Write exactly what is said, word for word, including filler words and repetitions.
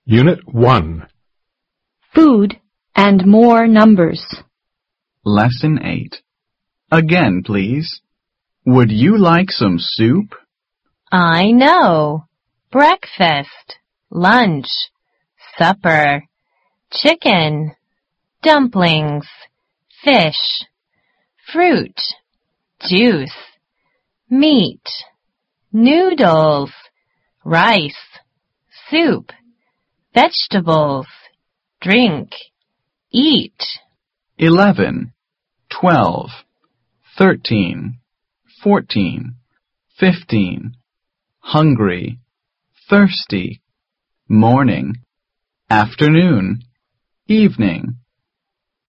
Unit one. Food and more numbers. Lesson eight. Again, please. Would you like some soup? I know. Breakfast, lunch, supper, chicken, dumplings, fish, fruit, juice, meat, noodles, rice, soup, vegetables, drink, eat. Eleven, twelve, thirteen, fourteen, fifteen. Hungry, thirsty, morning, afternoon, evening.